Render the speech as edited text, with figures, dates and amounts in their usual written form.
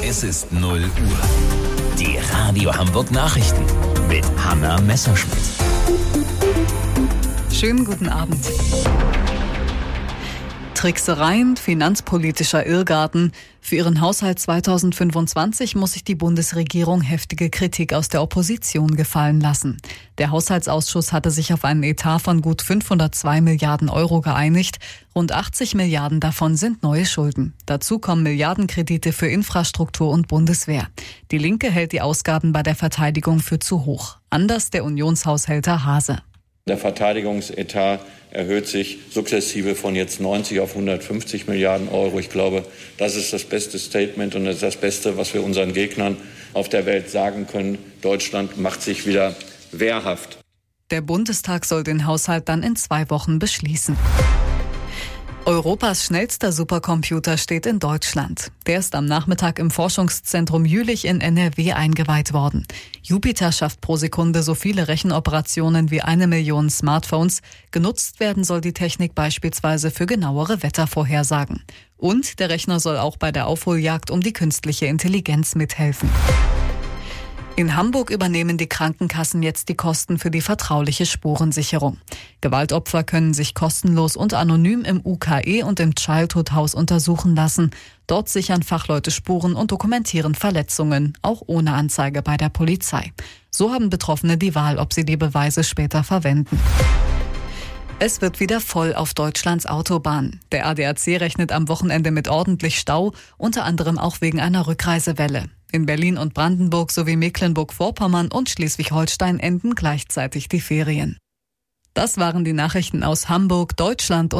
Es ist 0 Uhr. Die Radio Hamburg Nachrichten mit Hanna Messerschmidt. Schönen guten Abend. Tricksereien, finanzpolitischer Irrgarten. Für ihren Haushalt 2025 muss sich die Bundesregierung heftige Kritik aus der Opposition gefallen lassen. Der Haushaltsausschuss hatte sich auf einen Etat von gut 502 Milliarden Euro geeinigt. Rund 80 Milliarden davon sind neue Schulden. Dazu kommen Milliardenkredite für Infrastruktur und Bundeswehr. Die Linke hält die Ausgaben bei der Verteidigung für zu hoch. Anders der Unionshaushälter Haase. Der Verteidigungsetat erhöht sich sukzessive von jetzt 90 auf 150 Milliarden Euro. Ich glaube, das ist das beste Statement und das ist das Beste, was wir unseren Gegnern auf der Welt sagen können. Deutschland macht sich wieder wehrhaft. Der Bundestag soll den Haushalt dann in 2 Wochen beschließen. Europas schnellster Supercomputer steht in Deutschland. Der ist am Nachmittag im Forschungszentrum Jülich in NRW eingeweiht worden. Jupiter schafft pro Sekunde so viele Rechenoperationen wie 1 Million Smartphones. Genutzt werden soll die Technik beispielsweise für genauere Wettervorhersagen. Und der Rechner soll auch bei der Aufholjagd um die künstliche Intelligenz mithelfen. In Hamburg übernehmen die Krankenkassen jetzt die Kosten für die vertrauliche Spurensicherung. Gewaltopfer können sich kostenlos und anonym im UKE und im Childhood House untersuchen lassen. Dort sichern Fachleute Spuren und dokumentieren Verletzungen, auch ohne Anzeige bei der Polizei. So haben Betroffene die Wahl, ob sie die Beweise später verwenden. Es wird wieder voll auf Deutschlands Autobahnen. Der ADAC rechnet am Wochenende mit ordentlich Stau, unter anderem auch wegen einer Rückreisewelle. In Berlin und Brandenburg sowie Mecklenburg-Vorpommern und Schleswig-Holstein enden gleichzeitig die Ferien. Das waren die Nachrichten aus Hamburg, Deutschland und